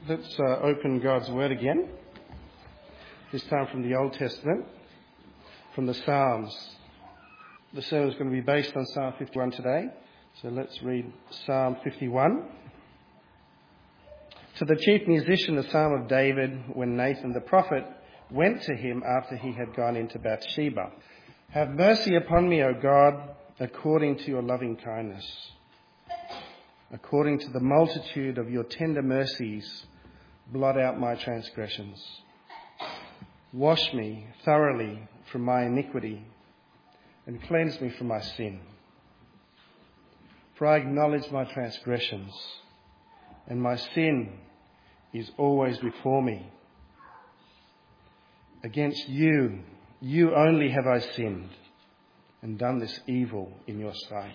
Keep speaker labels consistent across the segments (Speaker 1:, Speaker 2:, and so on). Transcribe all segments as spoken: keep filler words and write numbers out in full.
Speaker 1: Let's uh, open God's Word again, this time from the Old Testament, from the Psalms. The sermon is going to be based on Psalm fifty-one today, so let's read Psalm fifty-one. To the chief musician, the Psalm of David, when Nathan the prophet went to him after he had gone into Bathsheba. Have mercy upon me, O God, according to your loving kindness. According to the multitude of your tender mercies, blot out my transgressions. Wash me thoroughly from my iniquity and cleanse me from my sin. For I acknowledge my transgressions, and my sin is always before me. Against you, you only have I sinned and done this evil in your sight,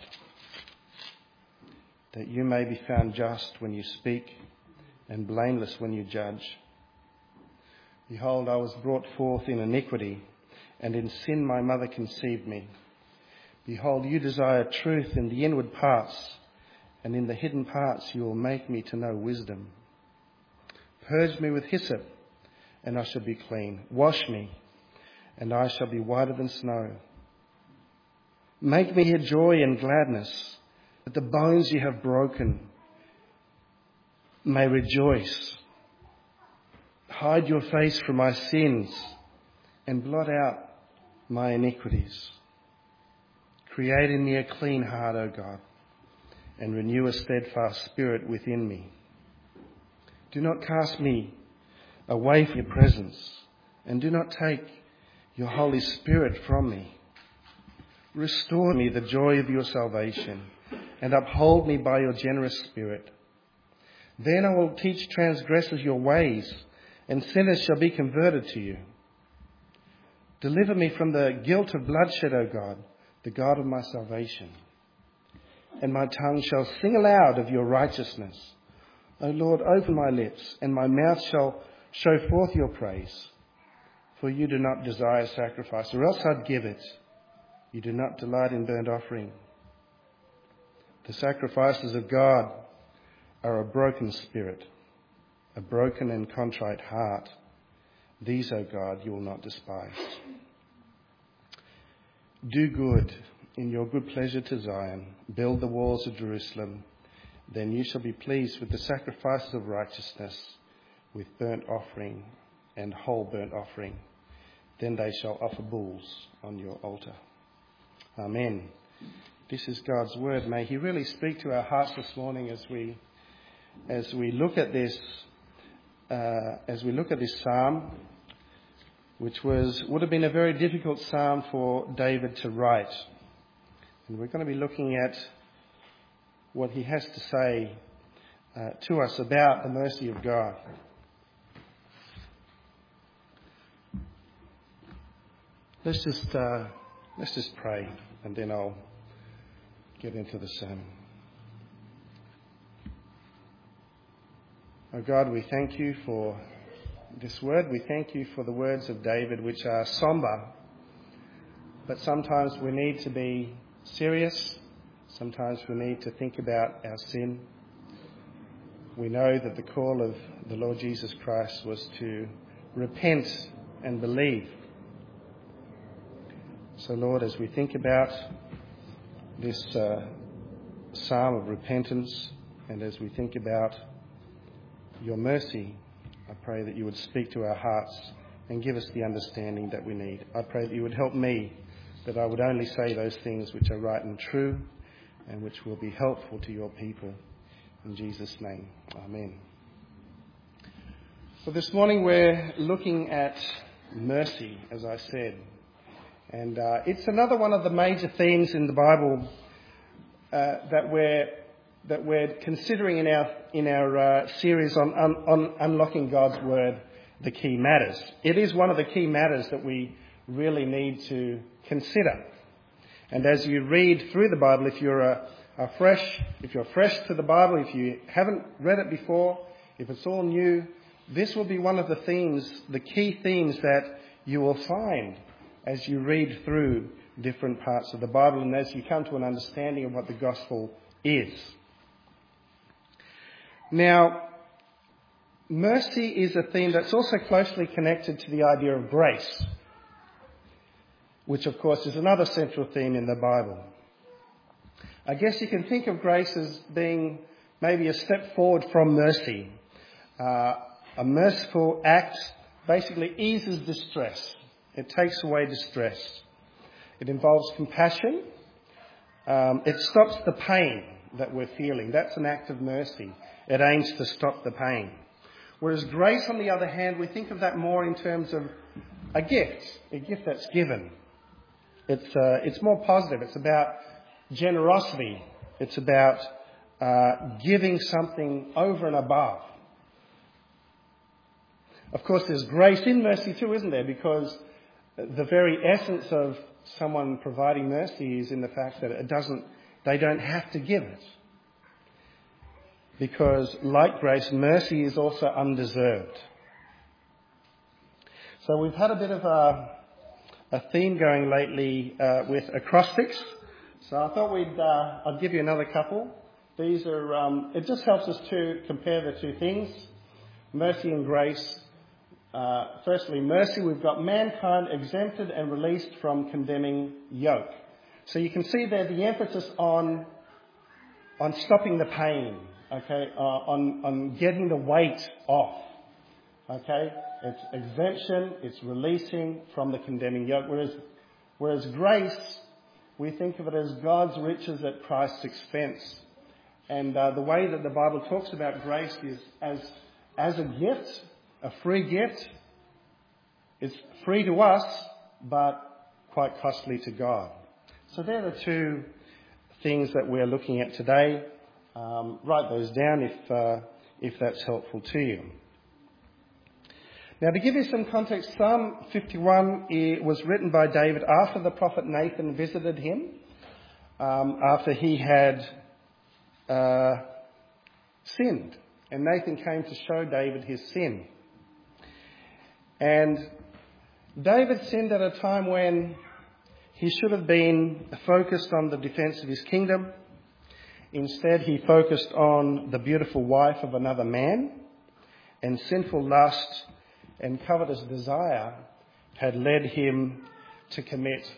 Speaker 1: that you may be found just when you speak and blameless when you judge. Behold, I was brought forth in iniquity, and in sin my mother conceived me. Behold, you desire truth in the inward parts, and in the hidden parts you will make me to know wisdom. Purge me with hyssop, and I shall be clean. Wash me, and I shall be whiter than snow. Make me hear joy and gladness, that the bones you have broken may rejoice. Hide your face from my sins and blot out my iniquities. Create in me a clean heart, O God, and renew a steadfast spirit within me. Do not cast me away from your presence, and do not take your Holy Spirit from me. Restore me the joy of your salvation, and uphold me by your generous spirit. Then I will teach transgressors your ways, and sinners shall be converted to you. Deliver me from the guilt of bloodshed, O God, the God of my salvation. And my tongue shall sing aloud of your righteousness. O Lord, open my lips, and my mouth shall show forth your praise. For you do not desire sacrifice, or else I'd give it. You do not delight in burnt offering. The sacrifices of God are a broken spirit, a broken and contrite heart. These, O God, you will not despise. Do good in your good pleasure to Zion. Build the walls of Jerusalem. Then you shall be pleased with the sacrifices of righteousness, with burnt offering and whole burnt offering. Then they shall offer bulls on your altar. Amen. This is God's word. May he really speak to our hearts this morning as we as we look at this uh, as we look at this psalm, which was would have been a very difficult psalm for David to write. And we're going to be looking at what he has to say uh, to us about the mercy of God. Let's just uh, let's just pray, and then I'll get into the sermon. Oh God, we thank you for this word. We thank you for the words of David, which are sombre, but sometimes we need to be serious. Sometimes we need to think about our sin. We know that the call of the Lord Jesus Christ was to repent and believe. So Lord, as we think about this uh, psalm of repentance, and as we think about your mercy, I pray that you would speak to our hearts and give us the understanding that we need. I pray that you would help me, that I would only say those things which are right and true and which will be helpful to your people. In Jesus' name, amen. So this morning we're looking at mercy, as I said. And uh, it's another one of the major themes in the Bible uh, that we're that we're considering in our in our uh, series on, on on unlocking God's word, the key matters. It is one of the key matters that we really need to consider. And as you read through the Bible, if you're a, a fresh if you're fresh to the Bible, if you haven't read it before, if it's all new, this will be one of the themes, the key themes that you will find as you read through different parts of the Bible and as you come to an understanding of what the gospel is. Now, mercy is a theme that's also closely connected to the idea of grace, which of course is another central theme in the Bible. I guess you can think of grace as being maybe a step forward from mercy. Uh, a merciful act basically eases distress. It takes away distress. It involves compassion. Um, it stops the pain that we're feeling. That's an act of mercy. It aims to stop the pain. Whereas grace, on the other hand, we think of that more in terms of a gift, a gift that's given. It's uh, it's more positive. It's about generosity. It's about uh, giving something over and above. Of course, there's grace in mercy too, isn't there? Because the very essence of someone providing mercy is in the fact that it doesn't, they don't have to give it. Because like grace, mercy is also undeserved. So we've had a bit of a, a theme going lately uh, with acrostics. So I thought we'd, uh, I'd give you another couple. These are, um, it just helps us to compare the two things, mercy and grace. Uh, firstly, mercy, we've got mankind exempted and released from condemning yoke. So you can see there the emphasis on, on stopping the pain, okay, uh, on, on getting the weight off, okay. It's exemption, it's releasing from the condemning yoke. Whereas, whereas grace, we think of it as God's riches at Christ's expense. And uh, the way that the Bible talks about grace is as, as a gift, a free gift. It's free to us, but quite costly to God. So they're the two things that we're looking at today. Um, write those down if uh, if that's helpful to you. Now, to give you some context, Psalm fifty-one was written by David after the prophet Nathan visited him, um, after he had uh, sinned. And Nathan came to show David his sin. And David sinned at a time when he should have been focused on the defence of his kingdom. Instead, he focused on the beautiful wife of another man, and sinful lust and covetous desire had led him to commit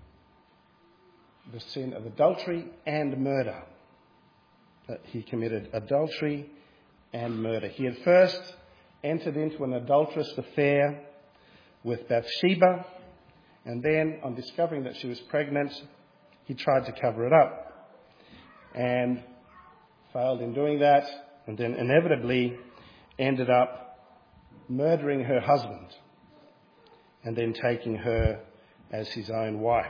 Speaker 1: the sin of adultery and murder. That he committed adultery and murder. He had first entered into an adulterous affair with Bathsheba, and then on discovering that she was pregnant, he tried to cover it up and failed in doing that, and then inevitably ended up murdering her husband and then taking her as his own wife.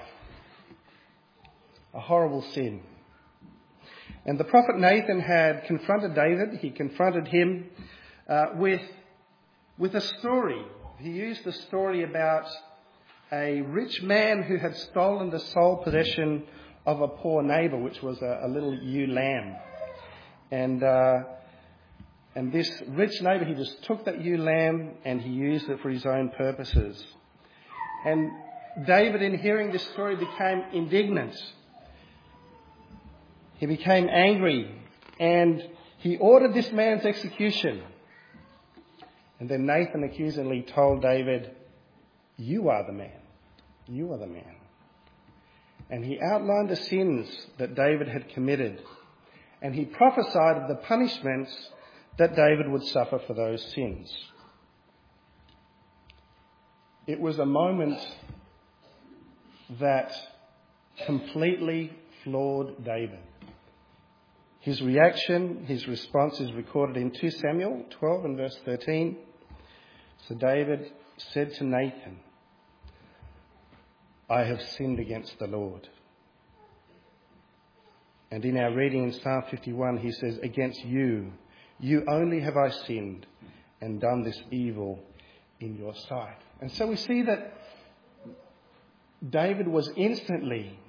Speaker 1: A horrible sin. And the prophet Nathan had confronted David. He confronted him uh, with, with a story. He used a story about a rich man who had stolen the sole possession of a poor neighbour, which was a, a little ewe lamb. And uh, and this rich neighbour, he just took that ewe lamb and he used it for his own purposes. And David, in hearing this story, became indignant. He became angry and he ordered this man's execution. And then Nathan accusingly told David, "You are the man. You are the man." And he outlined the sins that David had committed. And he prophesied of the punishments that David would suffer for those sins. It was a moment that completely floored David. His reaction, his response is recorded in Second Samuel twelve and verse thirteen. So David said to Nathan, "I have sinned against the Lord." And in our reading in Psalm fifty-one, he says, "Against you, you only have I sinned and done this evil in your sight." And so we see that David was instantly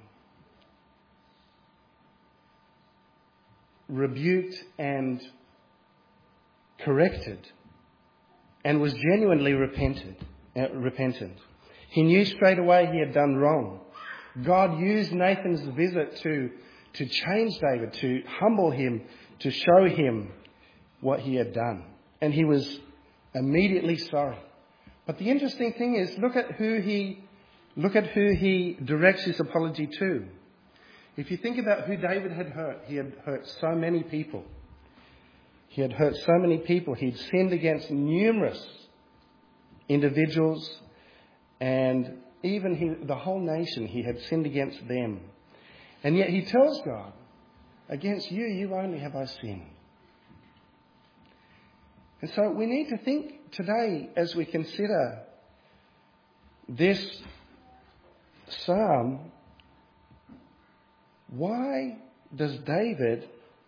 Speaker 1: rebuked and corrected and was genuinely repented, uh, repentant. He knew straight away he had done wrong. God used Nathan's visit to, to change David, to humble him, to show him what he had done. and he was immediately sorry. But the interesting thing is, look at who he, look at who he directs his apology to. If you think about who David had hurt, he had hurt so many people. He had hurt so many people. He'd sinned against numerous individuals, and even he, the whole nation, he had sinned against them. And yet he tells God, against you, you only have I sinned. And so we need to think today, as we consider this psalm, why does David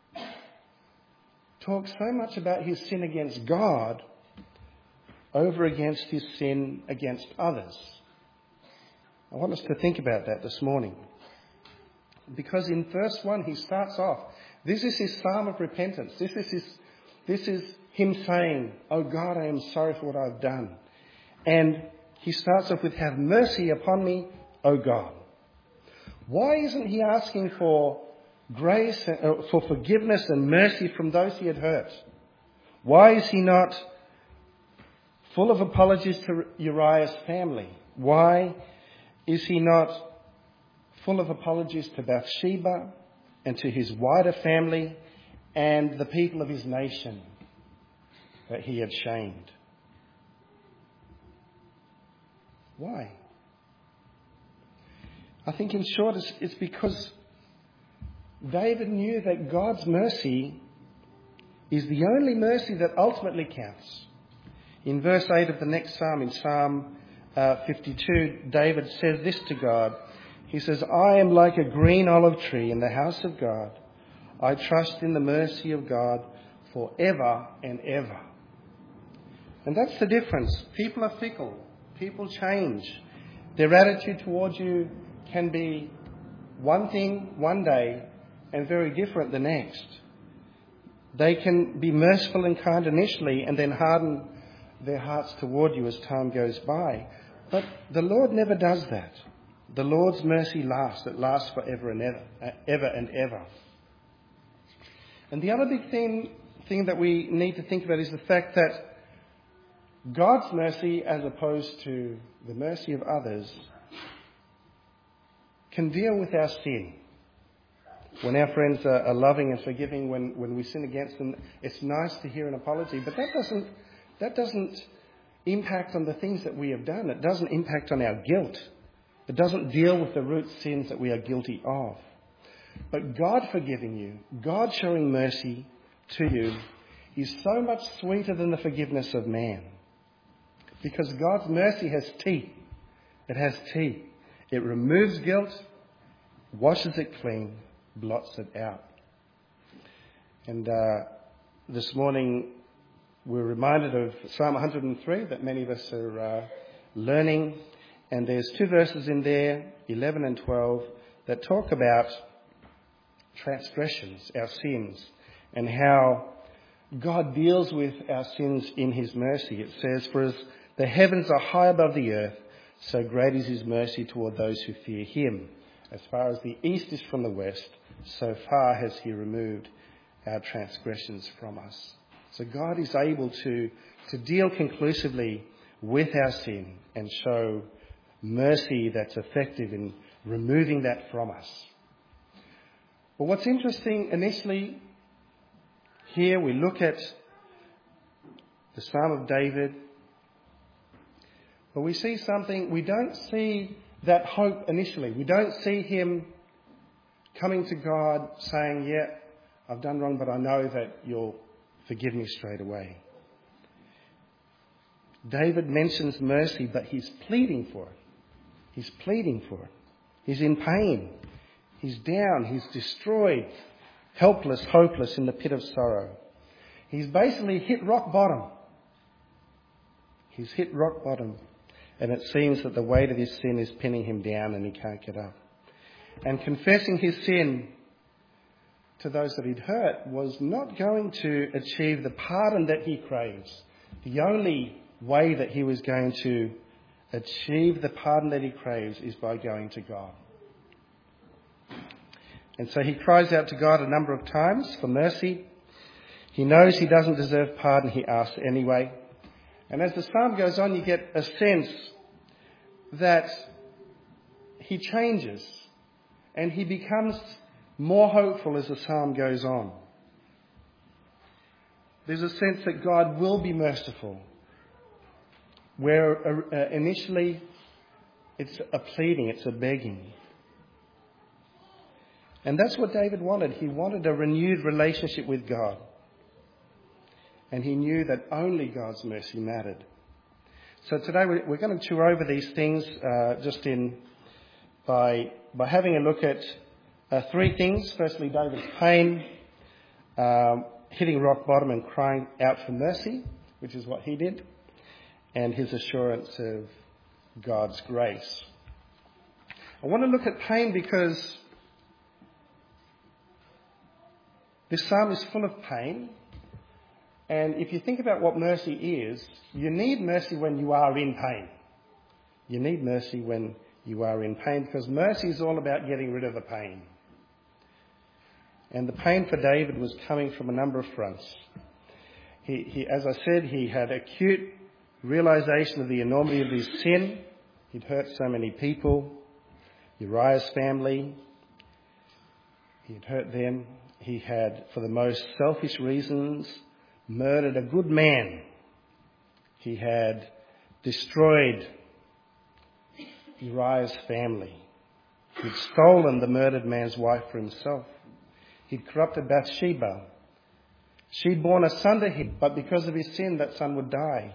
Speaker 1: talk so much about his sin against God over against his sin against others? I want us to think about that this morning. Because in verse one he starts off, this is his psalm of repentance. This is his, this is him saying, "Oh God, I am sorry for what I've done." And he starts off with, "Have mercy upon me, O God." Why isn't he asking for grace, uh, for forgiveness and mercy from those he had hurt? Why is he not full of apologies to Uriah's family? Why is he not full of apologies to Bathsheba and to his wider family and the people of his nation that he had shamed? Why? I think in short it's, it's because David knew that God's mercy is the only mercy that ultimately counts. In verse eight of the next psalm, in Psalm uh, fifty-two, David says this to God. He says, "I am like a green olive tree in the house of God. I trust in the mercy of God forever and ever." And that's the difference. People are fickle. People change. Their attitude towards you can be one thing one day and very different the next. They can be merciful and kind initially and then harden their hearts toward you as time goes by. But the Lord never does that. The Lord's mercy lasts. It lasts forever and ever, ever and ever. And the other big thing, thing that we need to think about is the fact that God's mercy, as opposed to the mercy of others, can deal with our sin. When our friends are, are loving and forgiving when, when we sin against them, it's nice to hear an apology, but that doesn't, that doesn't impact on the things that we have done. It doesn't impact on our guilt. It doesn't deal with the root sins that we are guilty of. But God forgiving you, God showing mercy to you, is so much sweeter than the forgiveness of man. Because God's mercy has teeth. It has teeth. It removes guilt, washes it clean, blots it out. And uh, this morning we're reminded of Psalm one hundred three that many of us are uh, learning. And there's two verses in there, eleven and twelve, that talk about transgressions, our sins, and how God deals with our sins in his mercy. It says, "For as the heavens are high above the earth, so great is his mercy toward those who fear him. As far as the east is from the west, so far has he removed our transgressions from us." So God is able to, to deal conclusively with our sin and show mercy that's effective in removing that from us. But what's interesting initially here, we look at the Psalm of David, but we see something. We don't see that hope initially. We don't see him coming to God saying, "Yeah, I've done wrong, but I know that you'll forgive me straight away." David mentions mercy, but he's pleading for it. He's pleading for it. He's in pain. He's down. He's destroyed, helpless, hopeless in the pit of sorrow. He's basically hit rock bottom. He's hit rock bottom. And it seems that the weight of his sin is pinning him down and he can't get up. And confessing his sin to those that he'd hurt was not going to achieve the pardon that he craves. The only way that he was going to achieve the pardon that he craves is by going to God. And so he cries out to God a number of times for mercy. He knows he doesn't deserve pardon, he asks anyway. And as the psalm goes on, you get a sense that he changes and he becomes more hopeful as the psalm goes on. There's a sense that God will be merciful, where uh, initially it's a pleading, it's a begging. And that's what David wanted. He wanted a renewed relationship with God. And he knew that only God's mercy mattered. So today we're going to tour over these things uh, just in by by having a look at uh, three things. Firstly, David's pain, um, hitting rock bottom and crying out for mercy, which is what he did, and his assurance of God's grace. I want to look at pain because this psalm is full of pain. And if you think about what mercy is, you need mercy when you are in pain. You need mercy when you are in pain, because mercy is all about getting rid of the pain. And the pain for David was coming from a number of fronts. He, he, as I said, he had acute realization of the enormity of his sin. He'd hurt so many people. Uriah's family, he'd hurt them. He had, for the most selfish reasons, murdered a good man. He had destroyed Uriah's family. He'd stolen the murdered man's wife for himself. He'd corrupted Bathsheba. She'd borne a son to him, but because of his sin, that son would die.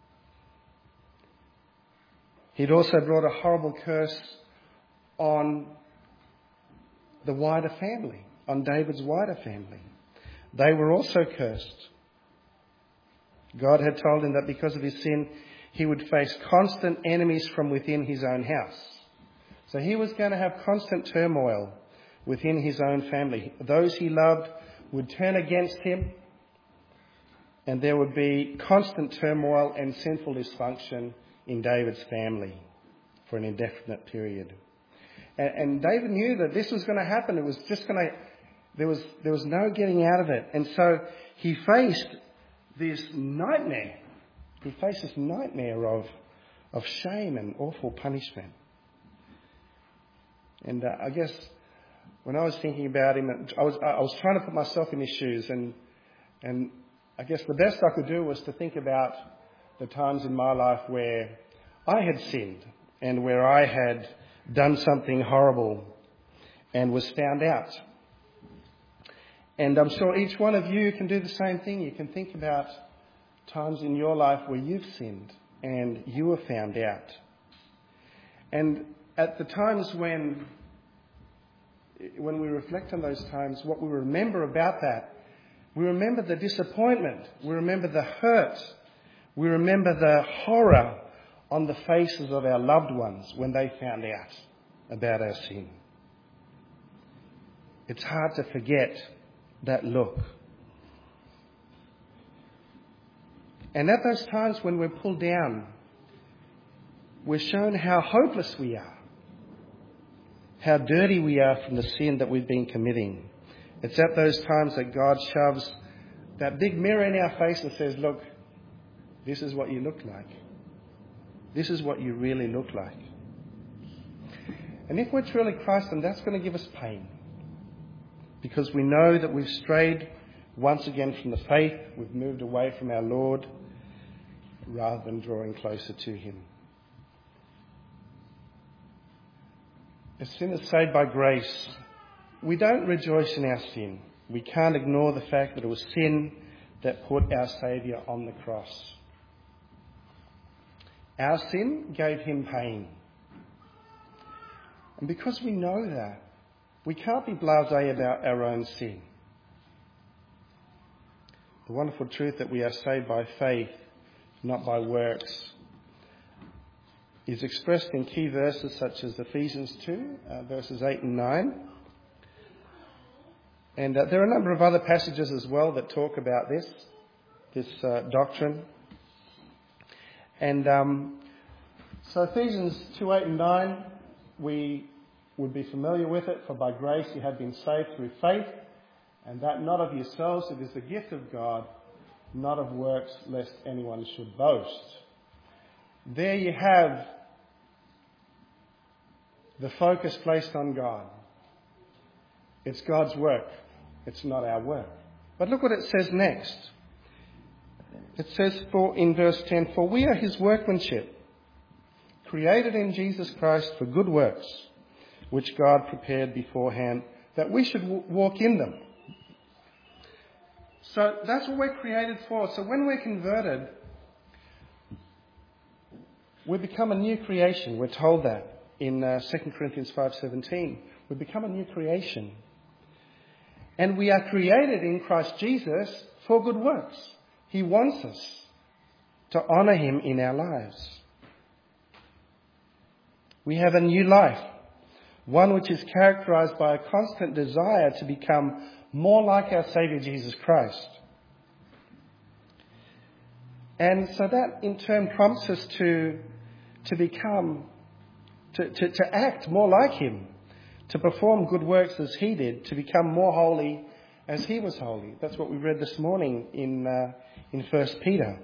Speaker 1: He'd also brought a horrible curse on the wider family, on David's wider family. They were also cursed. God had told him that because of his sin, he would face constant enemies from within his own house. So he was going to have constant turmoil within his own family. Those he loved would turn against him, and there would be constant turmoil and sinful dysfunction in David's family for an indefinite period. And, and David knew that this was going to happen. It was just going to, there was, there was no getting out of it. And so he faced this nightmare. He faced this nightmare of, of shame and awful punishment. And uh, I guess when I was thinking about him, I was I was trying to put myself in his shoes, and and I guess the best I could do was to think about the times in my life where I had sinned and where I had done something horrible and was found out. And I'm sure each one of you can do the same thing. You can think about times in your life where you've sinned and you were found out. And at the times when, when we reflect on those times, what we remember about that, we remember the disappointment, we remember the hurt, we remember the horror on the faces of our loved ones when they found out about our sin. It's hard to forget that look. And at those times when we're pulled down, we're shown how hopeless we are, how dirty we are from the sin that we've been committing. It's at those times that God shoves that big mirror in our face and says, look, this is what you look like. This is what you really look like. And if we're truly Christ, then that's going to give us pain. Because we know that we've strayed once again from the faith, we've moved away from our Lord rather than drawing closer to him. As sinners saved by grace, we don't rejoice in our sin. We can't ignore the fact that it was sin that put our Saviour on the cross. Our sin gave him pain. And because we know that, we can't be blasé about our own sin. The wonderful truth that we are saved by faith, not by works, is expressed in key verses such as Ephesians two, uh, verses eight and nine. And uh, there are a number of other passages as well that talk about this, this uh, doctrine. And um, so Ephesians two, eight and nine, we would be familiar with it. For by grace you have been saved through faith, And that not of yourselves, it is the gift of God, not of works, lest anyone should boast. There you have the focus placed on God. It's God's work. It's not our work. But look what it says next. It says for in verse ten, for we are his workmanship, created in Jesus Christ for good works, which God prepared beforehand, that we should w- walk in them. So that's what we're created for. So when we're converted, we become a new creation. We're told that in uh, Second Corinthians five seventeen. We become a new creation. And we are created in Christ Jesus for good works. He wants us to honour him in our lives. We have a new life, one which is characterised by a constant desire to become more like our Saviour Jesus Christ. And so that in turn prompts us to, to become, to, to, to act more like him, to perform good works as he did, to become more holy as he was holy. That's what we read this morning in, uh, in First Peter.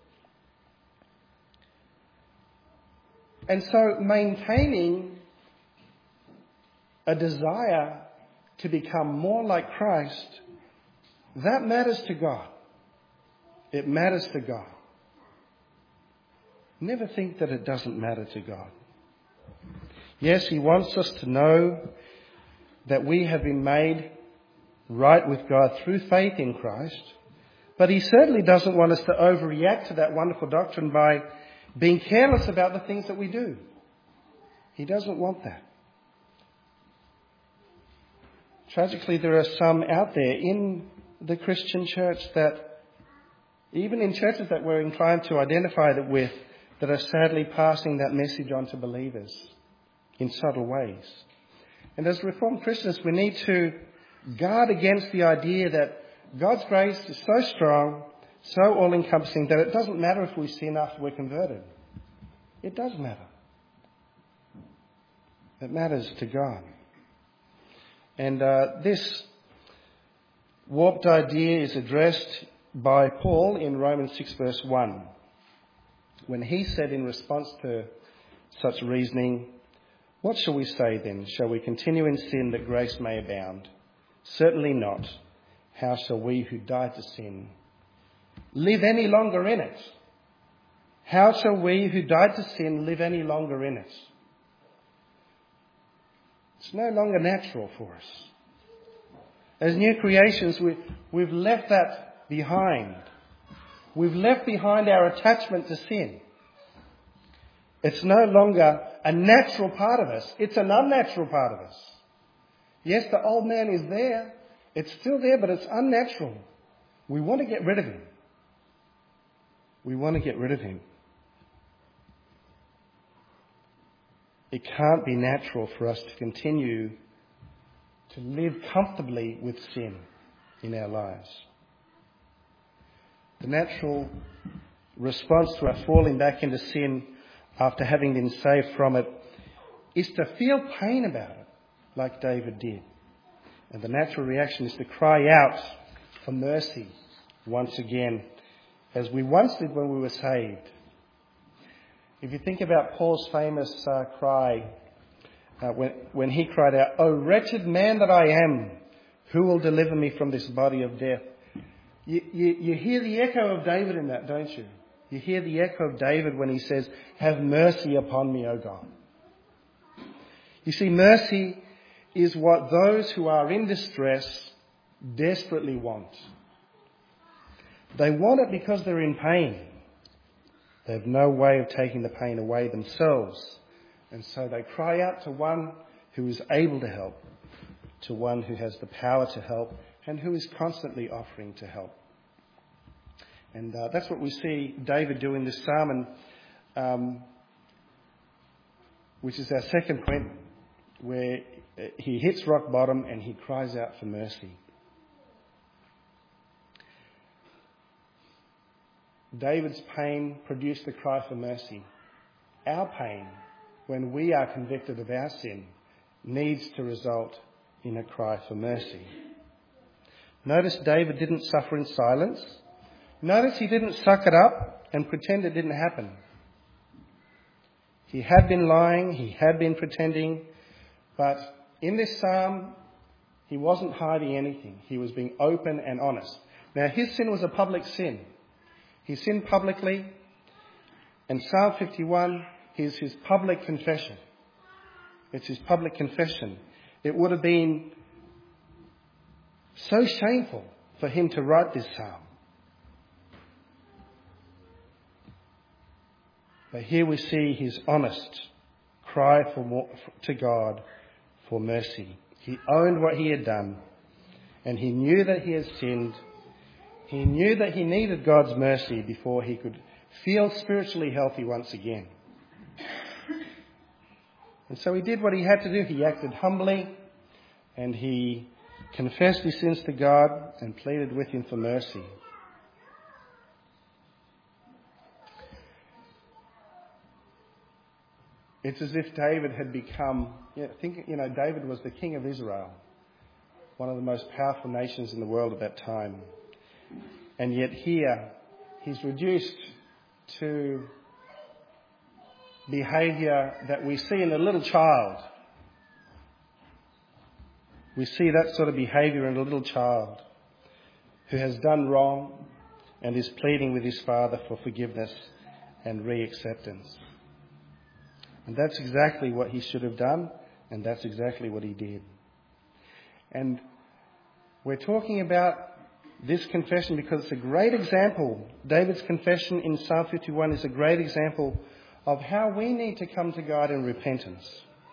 Speaker 1: And so maintaining a desire to become more like Christ, that matters to God. It matters to God. Never think that it doesn't matter to God. Yes, he wants us to know that we have been made right with God through faith in Christ, but he certainly doesn't want us to overreact to that wonderful doctrine by being careless about the things that we do. He doesn't want that. Tragically, there are some out there in the Christian church that, even in churches that we're inclined to identify that with, that are sadly passing that message on to believers in subtle ways. And as Reformed Christians, we need to guard against the idea that God's grace is so strong, so all-encompassing, that it doesn't matter if we sin after we're converted. It does matter. It matters to God. And uh, this warped idea is addressed by Paul in Romans six verse one, when he said in response to such reasoning, what shall we say then? Shall we continue in sin that grace may abound? Certainly not. How shall we who died to sin live any longer in it? How shall we who died to sin live any longer in it? It's no longer natural for us. As new creations, we, we've left that behind. We've left behind our attachment to sin. It's no longer a natural part of us. It's an unnatural part of us. Yes, the old man is there. It's still there, but it's unnatural. We want to get rid of him. We want to get rid of him. It can't be natural for us to continue to live comfortably with sin in our lives. The natural response to our falling back into sin after having been saved from it is to feel pain about it, like David did. And the natural reaction is to cry out for mercy once again, as we once did when we were saved. If you think about Paul's famous uh, cry, uh, when, when he cried out, "O wretched man that I am, who will deliver me from this body of death?" You, you, you hear the echo of David in that, don't you? You hear the echo of David when he says, "Have mercy upon me, O God." You see, mercy is what those who are in distress desperately want. They want it because they're in pain. They have no way of taking the pain away themselves. And so they cry out to one who is able to help, to one who has the power to help, and who is constantly offering to help. And uh, that's what we see David do in this psalm, and, um, which is our second point, where he hits rock bottom and he cries out for mercy. David's pain produced a cry for mercy. Our pain, when we are convicted of our sin, needs to result in a cry for mercy. Notice David didn't suffer in silence. Notice he didn't suck it up and pretend it didn't happen. He had been lying, he had been pretending, but in this psalm, he wasn't hiding anything. He was being open and honest. Now, his sin was a public sin. He sinned publicly, and Psalm fifty-one is his public confession. It's his public confession. It would have been so shameful for him to write this psalm. But here we see his honest cry for more, to God for mercy. He owned what he had done, and he knew that he had sinned. He knew that he needed God's mercy before he could feel spiritually healthy once again. And so he did what he had to do. He acted humbly, and he confessed his sins to God and pleaded with him for mercy. It's as if David had become, you know, think, you know, David was the king of Israel, one of the most powerful nations in the world at that time. And yet here, he's reduced to behaviour that we see in a little child. We see that sort of behaviour in a little child who has done wrong and is pleading with his father for forgiveness and re-acceptance. And that's exactly what he should have done, and that's exactly what he did. And we're talking about this confession because it's a great example. David's confession in Psalm fifty-one is a great example of how we need to come to God in repentance.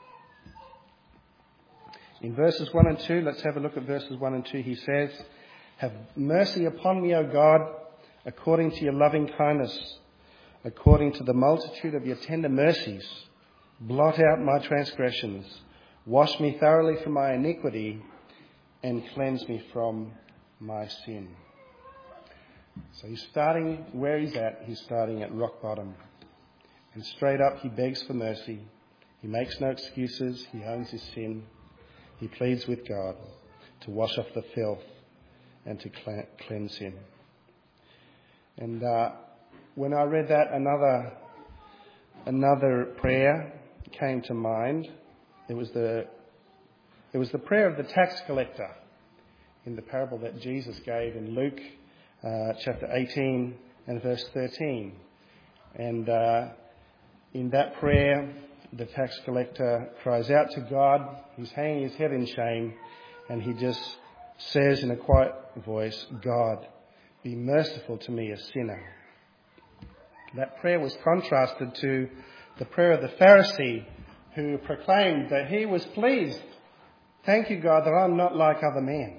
Speaker 1: In verses one and two, let's have a look at verses one and two. He says, "Have mercy upon me, O God, according to your loving kindness, according to the multitude of your tender mercies. Blot out my transgressions. Wash me thoroughly from my iniquity and cleanse me from my sin." So he's starting where he's at. He's starting at rock bottom. And straight up he begs for mercy. He makes no excuses. He owns his sin. He pleads with God to wash off the filth and to cleanse him. And uh, when I read that, another another prayer came to mind. It was the it was the prayer of the tax collector in the parable that Jesus gave in Luke uh, chapter eighteen and verse thirteen. And uh, in that prayer, the tax collector cries out to God. He's hanging his head in shame, and he just says in a quiet voice, "God, be merciful to me, a sinner." That prayer was contrasted to the prayer of the Pharisee, who proclaimed that he was pleased. "Thank you, God, that I'm not like other men."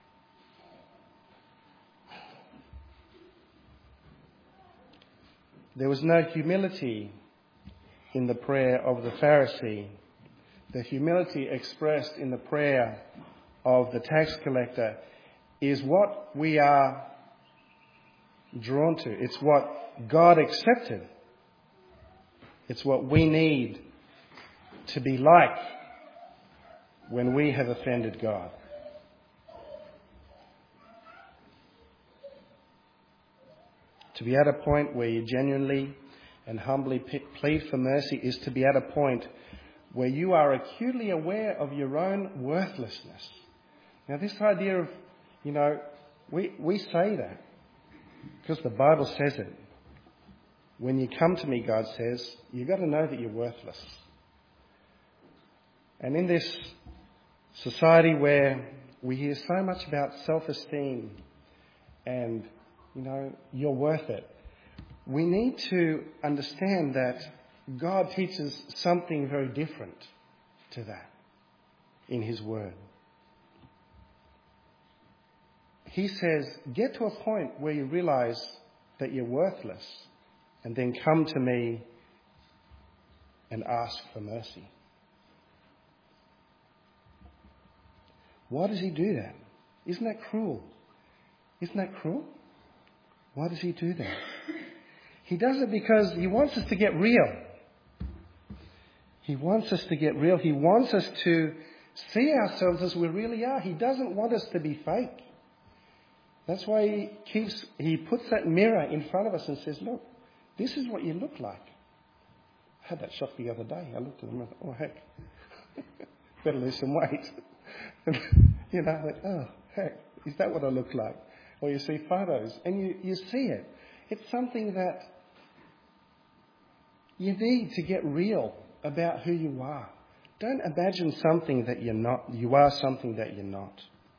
Speaker 1: There was no humility in the prayer of the Pharisee. The humility expressed in the prayer of the tax collector is what we are drawn to. It's what God accepted. It's what we need to be like when we have offended God. To be at a point where you genuinely and humbly plead for mercy is to be at a point where you are acutely aware of your own worthlessness. Now, this idea of, you know, we, we say that because the Bible says it. When you come to me, God says, you've got to know that you're worthless. And in this society where we hear so much about self-esteem and, you know, you're worth it, we need to understand that God teaches something very different to that in His Word. He says, get to a point where you realise that you're worthless and then come to me and ask for mercy. Why does He do that? Isn't that cruel? Isn't that cruel? Why does He do that? He does it because He wants us to get real. He wants us to get real. He wants us to see ourselves as we really are. He doesn't want us to be fake. That's why he keeps, he puts that mirror in front of us and says, look, this is what you look like. I had that shock the other day. I looked at him and thought, oh, heck, better lose some weight. And, you know, like, oh, heck, is that what I look like? Or you see photos and you, you see it. It's something that you need to get real about who you are. Don't imagine something that you're not. You are something that you're not.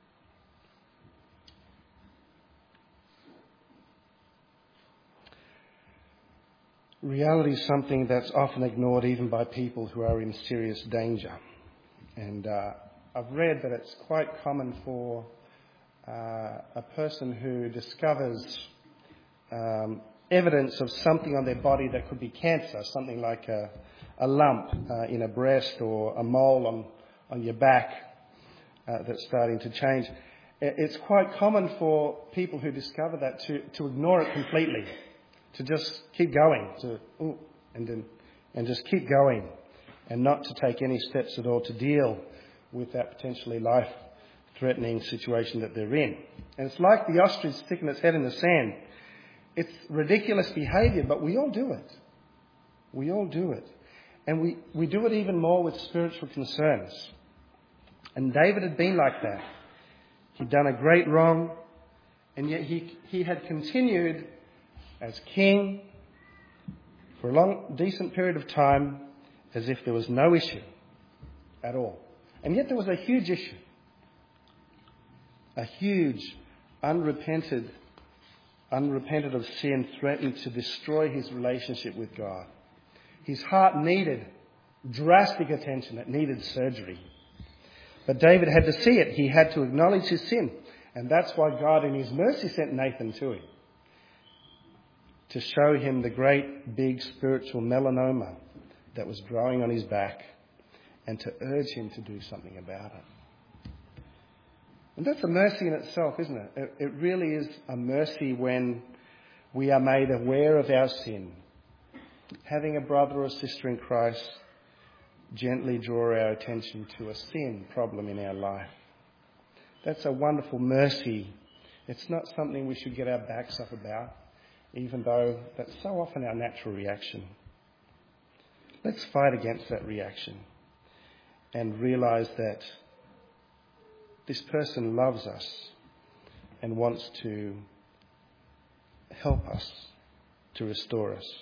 Speaker 1: Reality is something that's often ignored even by people who are in serious danger. And uh, I've read that it's quite common for uh, a person who discovers um, evidence of something on their body that could be cancer, something like a, a lump uh, in a breast or a mole on, on your back uh, that's starting to change. It's quite common for people who discover that to, to ignore it completely, to just keep going, to ooh, and then, and just keep going, and not to take any steps at all to deal with that potentially life-threatening situation that they're in. And it's like the ostrich sticking its head in the sand. It's ridiculous behaviour, but we all do it. We all do it. And we, we do it even more with spiritual concerns. And David had been like that. He'd done a great wrong, and yet he, he had continued as king for a long, decent period of time as if there was no issue at all. And yet there was a huge issue. A huge, unrepented unrepented of sin threatened to destroy his relationship with God. His heart needed drastic attention. It needed surgery. But David had to see it. He had to acknowledge his sin. And that's why God in his mercy sent Nathan to him, to show him the great big spiritual melanoma that was growing on his back and to urge him to do something about it. And that's a mercy in itself, isn't it? It, it really is a mercy when we are made aware of our sin. Having a brother or sister in Christ gently draw our attention to a sin problem in our life. That's a wonderful mercy. It's not something we should get our backs up about, even though that's so often our natural reaction. Let's fight against that reaction and realise that this person loves us and wants to help us, to restore us.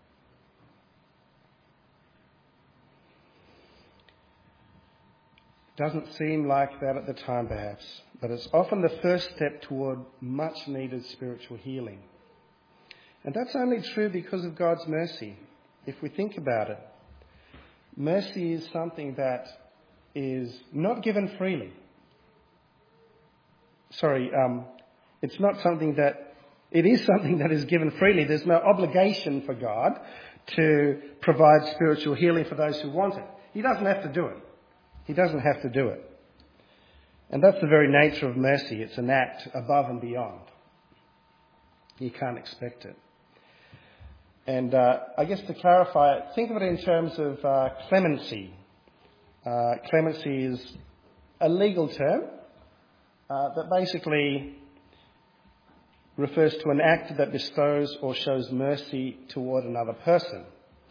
Speaker 1: Doesn't seem like that at the time perhaps, but it's often the first step toward much needed spiritual healing. And that's only true because of God's mercy. If we think about it, mercy is something that is not given freely. Sorry, um, it's not something that, it is something that is given freely. There's no obligation for God to provide spiritual healing for those who want it. He doesn't have to do it. He doesn't have to do it. And that's the very nature of mercy. It's an act above and beyond. You can't expect it. And uh, I guess to clarify it, think of it in terms of uh, clemency. Uh, clemency is a legal term uh, that basically refers to an act that bestows or shows mercy toward another person.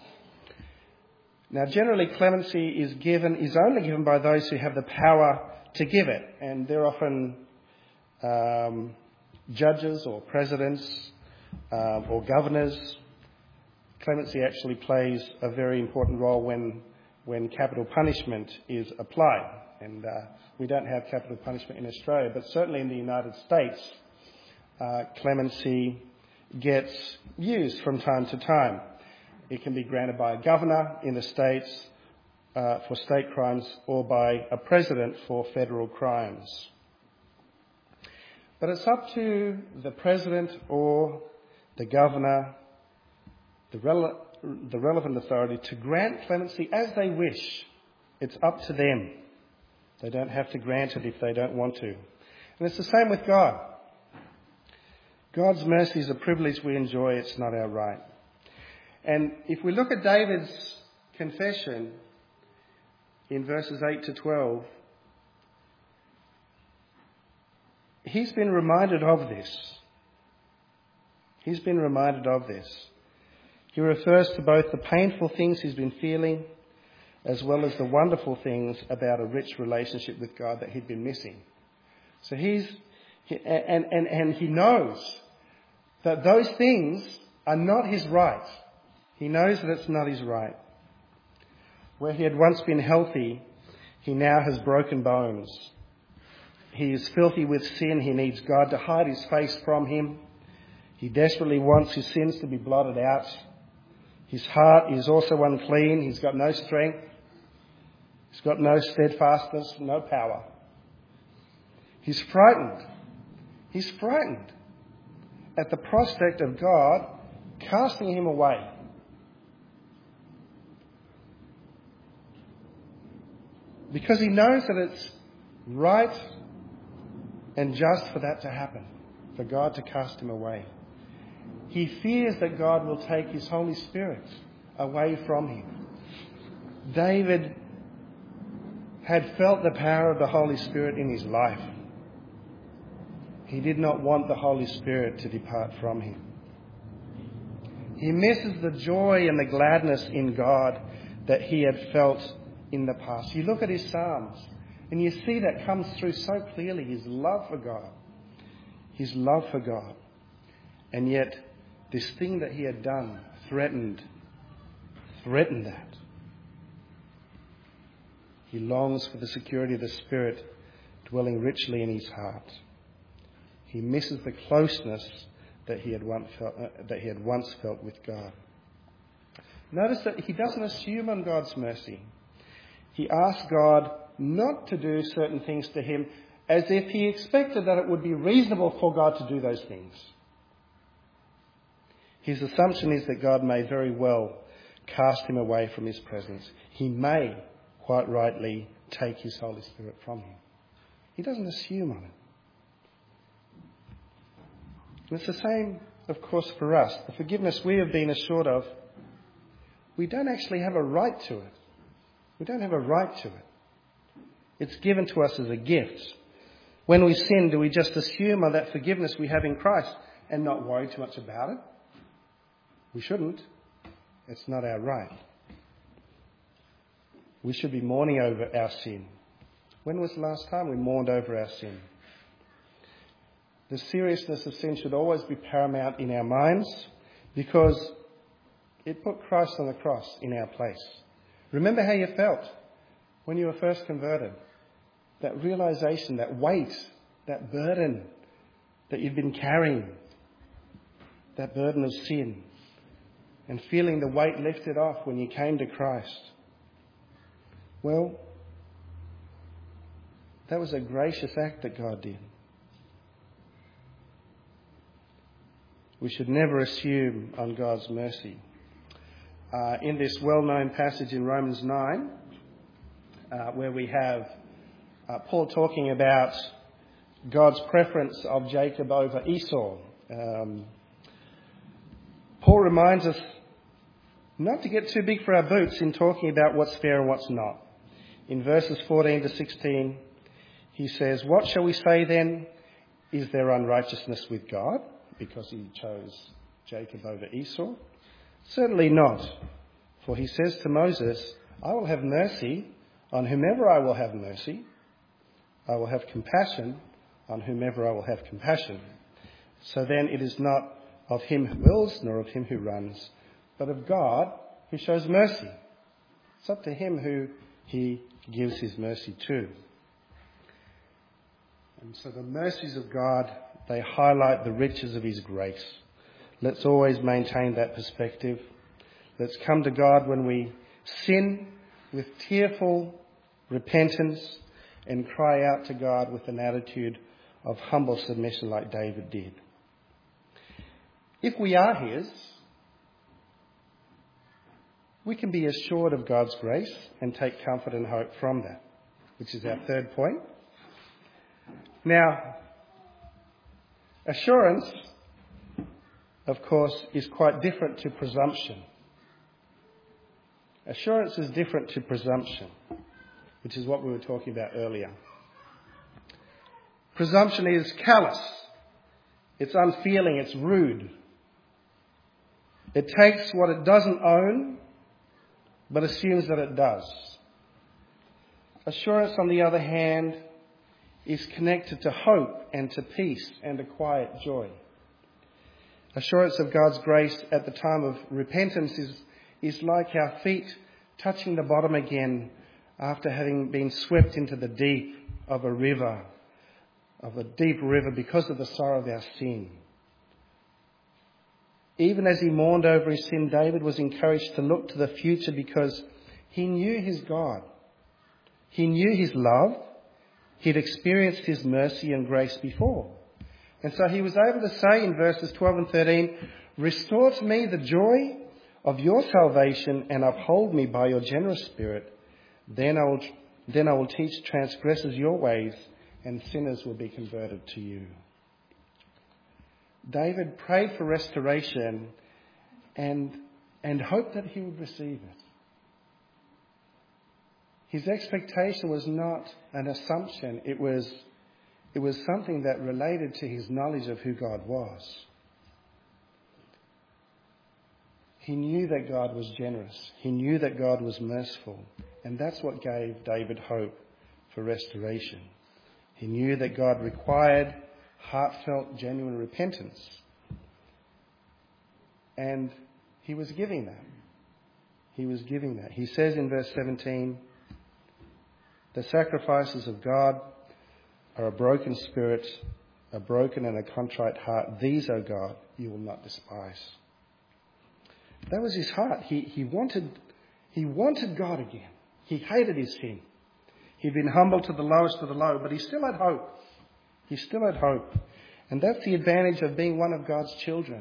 Speaker 1: Now, generally, clemency is given is only given by those who have the power to give it, and they're often um, judges or presidents uh, or governors. Clemency actually plays a very important role when when capital punishment is applied, and uh, we don't have capital punishment in Australia, but certainly in the United States, uh, clemency gets used from time to time. It can be granted by a governor in the states uh, for state crimes or by a president for federal crimes. But it's up to the president or the governor, the, rele- the relevant authority, to grant clemency as they wish. It's up to them. They don't have to grant it if they don't want to. And it's the same with God. God's mercy is a privilege we enjoy. It's not our right. And if we look at David's confession in verses eight to twelve, he's been reminded of this. He's been reminded of this. He refers to both the painful things he's been feeling as well as the wonderful things about a rich relationship with God that he'd been missing. So he's, he, and, and, and he knows that those things are not his right. He knows that it's not his right. Where he had once been healthy, he now has broken bones. He is filthy with sin. He needs God to hide his face from him. He desperately wants his sins to be blotted out. His heart is also unclean. He's got no strength. He's got no steadfastness, no power. He's frightened. He's frightened at the prospect of God casting him away. Because he knows that it's right and just for that to happen, for God to cast him away. He fears that God will take his Holy Spirit away from him. David had felt the power of the Holy Spirit in his life. He did not want the Holy Spirit to depart from him. He misses the joy and the gladness in God that he had felt in the past. You look at his Psalms and you see that comes through so clearly, his love for God. His love for God. And yet this thing that he had done threatened, threatened that. He longs for the security of the Spirit dwelling richly in his heart. He misses the closeness that he had once felt, uh, that he had once felt with God. Notice that he doesn't assume on God's mercy. He asks God not to do certain things to him as if he expected that it would be reasonable for God to do those things. His assumption is that God may very well cast him away from his presence. He may, quite rightly, take his Holy Spirit from him. He doesn't assume on it. And it's the same, of course, for us. The forgiveness we have been assured of, we don't actually have a right to it. We don't have a right to it. It's given to us as a gift. When we sin, do we just assume on that forgiveness we have in Christ and not worry too much about it? We shouldn't. It's not our right. We should be mourning over our sin. When was the last time we mourned over our sin? The seriousness of sin should always be paramount in our minds because it put Christ on the cross in our place. Remember how you felt when you were first converted. That realization, that weight, that burden that you've been carrying, that burden of sin, and feeling the weight lifted off when you came to Christ. Well, that was a gracious act that God did. We should never assume on God's mercy. Uh, in this well-known passage in Romans nine, uh, where we have uh, Paul talking about God's preference of Jacob over Esau, um, Paul reminds us not to get too big for our boots in talking about what's fair and what's not. In verses fourteen to sixteen, he says, "What shall we say then? Is there unrighteousness with God, because he chose Jacob over Esau? Certainly not. For he says to Moses, I will have mercy on whomever I will have mercy. I will have compassion on whomever I will have compassion. So then it is not of him who wills, nor of him who runs, but of God who shows mercy. It's up to him who he gives his mercy to." And so the mercies of God, they highlight the riches of his grace. Let's always maintain that perspective. Let's come to God when we sin with tearful repentance and cry out to God with an attitude of humble submission like David did. If we are his, we can be assured of God's grace and take comfort and hope from that, which is our third point. Now, assurance, of course, is quite different to presumption. Assurance is different to presumption, which is what we were talking about earlier. Presumption is callous. It's unfeeling. It's rude. It takes what it doesn't own, but assumes that it does. Assurance, on the other hand, is connected to hope and to peace and a quiet joy. Assurance of God's grace at the time of repentance is, is like our feet touching the bottom again after having been swept into the deep of a river, of a deep river because of the sorrow of our sin. Even as he mourned over his sin, David was encouraged to look to the future because he knew his God. He knew his love. He'd experienced his mercy and grace before. And so he was able to say in verses twelve and thirteen, "Restore to me the joy of your salvation and uphold me by your generous spirit. Then I will, then I will teach transgressors your ways and sinners will be converted to you." David prayed for restoration and, and hoped that he would receive it. His expectation was not an assumption. It was, it was something that related to his knowledge of who God was. He knew that God was generous. He knew that God was merciful. And that's what gave David hope for restoration. He knew that God required heartfelt, genuine repentance. And he was giving that. He was giving that. He says in verse seventeen, "The sacrifices of God are a broken spirit, a broken and a contrite heart. These, O God, you will not despise." That was his heart. He, he wanted, he wanted God again. He hated his sin. He'd been humbled to the lowest of the low, but he still had hope. He still had hope. And that's the advantage of being one of God's children.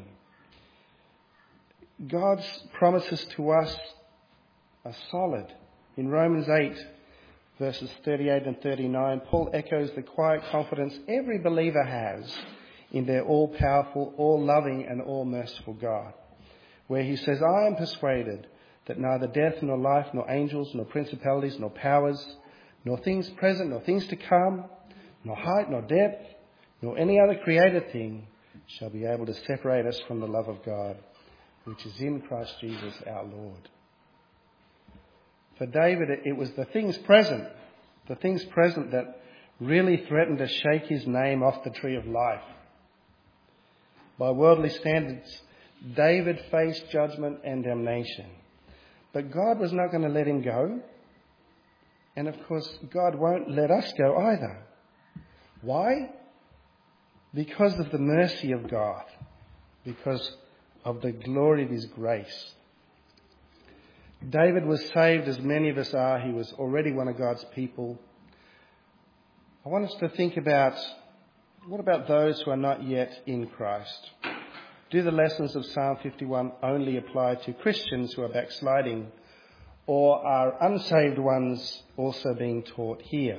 Speaker 1: God's promises to us are solid. In Romans eight, verses thirty-eight and thirty-nine, Paul echoes the quiet confidence every believer has in their all-powerful, all-loving and all-merciful God, where he says, "I am persuaded that neither death nor life, nor angels, nor principalities, nor powers, nor things present, nor things to come, nor height, nor depth, nor any other created thing shall be able to separate us from the love of God, which is in Christ Jesus our Lord." For David, it was the things present, the things present that really threatened to shake his name off the tree of life. By worldly standards, David faced judgment and damnation. But God was not going to let him go. And of course, God won't let us go either. Why? Because of the mercy of God. Because of the glory of his grace. David was saved, as many of us are. He was already one of God's people. I want us to think about, what about those who are not yet in Christ? Do the lessons of Psalm fifty-one only apply to Christians who are backsliding, or are unsaved ones also being taught here?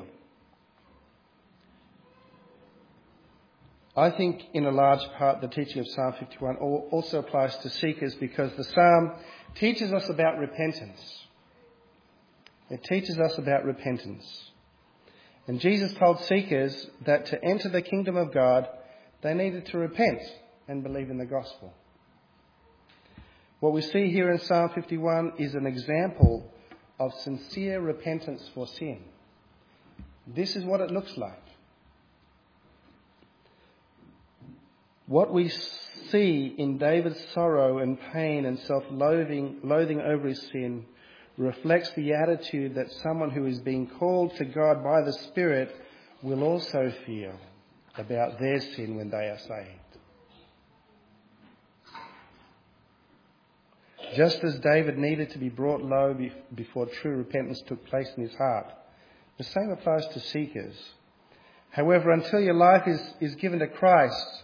Speaker 1: I think in a large part the teaching of Psalm fifty-one also applies to seekers, because the psalm teaches us about repentance. It teaches us about repentance. And Jesus told seekers that to enter the kingdom of God, they needed to repent and believe in the gospel. What we see here in Psalm fifty-one is an example of sincere repentance for sin. This is what it looks like. What we see in David's sorrow and pain and self-loathing loathing over his sin reflects the attitude that someone who is being called to God by the Spirit will also feel about their sin when they are saved. Just as David needed to be brought low before true repentance took place in his heart, the same applies to seekers. However, until your life is, is given to Christ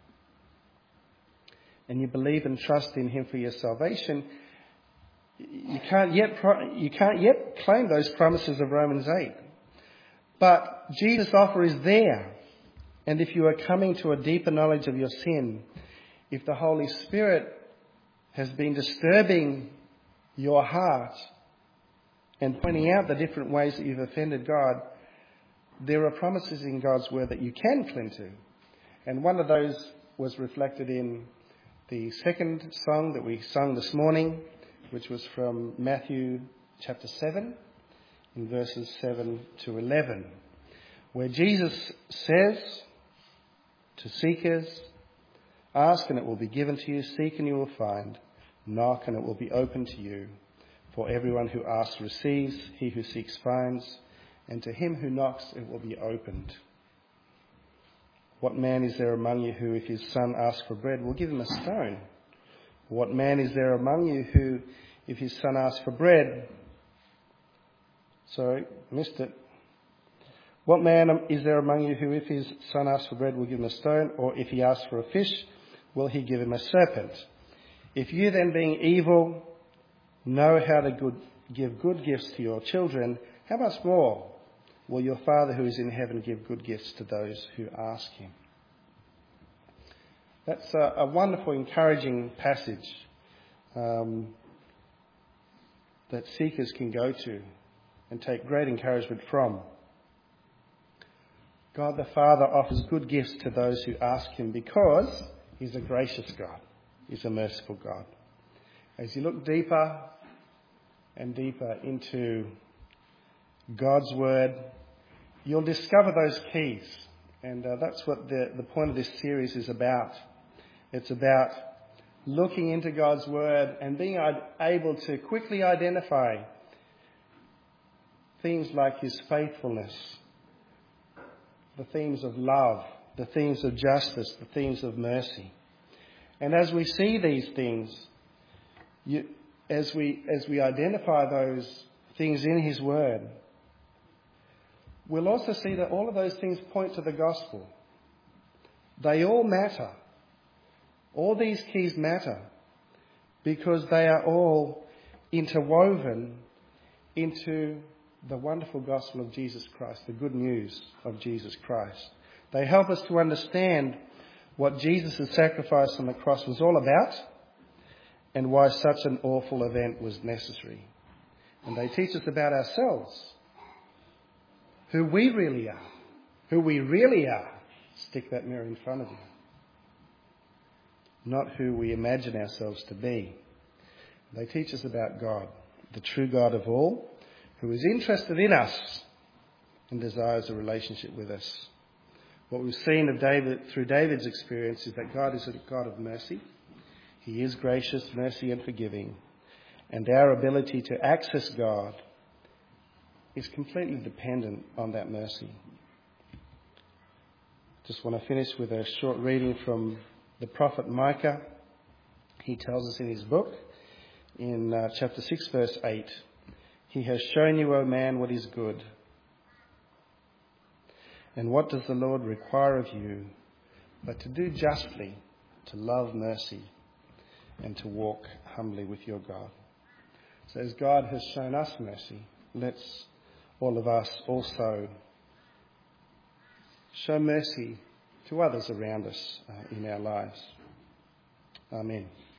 Speaker 1: and you believe and trust in him for your salvation, you can't yet you can't yet claim those promises of Romans eight. But Jesus' offer is there. And if you are coming to a deeper knowledge of your sin, if the Holy Spirit has been disturbing your heart and pointing out the different ways that you've offended God, there are promises in God's word that you can cling to. And one of those was reflected in the second song that we sung this morning, which was from Matthew chapter seven, in verses seven to eleven, where Jesus says to seekers, "Ask and it will be given to you, seek and you will find, knock and it will be opened to you. For everyone who asks receives, he who seeks finds, and to him who knocks it will be opened. What man is there among you who, if his son asks for bread, will give him a stone? What man is there among you who, if his son asks for bread..." Sorry, missed it. "What man is there among you who, if his son asks for bread, will give him a stone? Or if he asks for a fish, will he give him a serpent? If you then, being evil, know how to good, give good gifts to your children, how much more will your Father who is in heaven give good gifts to those who ask him?" That's a, a wonderful, encouraging passage um, that seekers can go to and take great encouragement from. God the Father offers good gifts to those who ask him because he's a gracious God. He's a merciful God. As you look deeper and deeper into God's word, you'll discover those keys. And uh, that's what the, the point of this series is about. It's about looking into God's word and being able to quickly identify things like his faithfulness, the themes of love, the themes of justice, the themes of mercy. And as we see these things, you, as we as we identify those things in his word, we'll also see that all of those things point to the gospel. They all matter. All these keys matter because they are all interwoven into the wonderful gospel of Jesus Christ, the good news of Jesus Christ. They help us to understand what Jesus' sacrifice on the cross was all about and why such an awful event was necessary. And they teach us about ourselves, who we really are, who we really are. Stick that mirror in front of you. Not who we imagine ourselves to be. They teach us about God, the true God of all, who is interested in us and desires a relationship with us. What we've seen of David through David's experience is that God is a God of mercy. He is gracious, mercy and forgiving. And our ability to access God is completely dependent on that mercy. Just want to finish with a short reading from the prophet Micah. He tells us in his book, in uh, chapter six, verse eight, "He has shown you, O man, what is good. And what does the Lord require of you but to do justly, to love mercy, and to walk humbly with your God?" So as God has shown us mercy, let's all of us also show mercy to others around us uh, in our lives. Amen.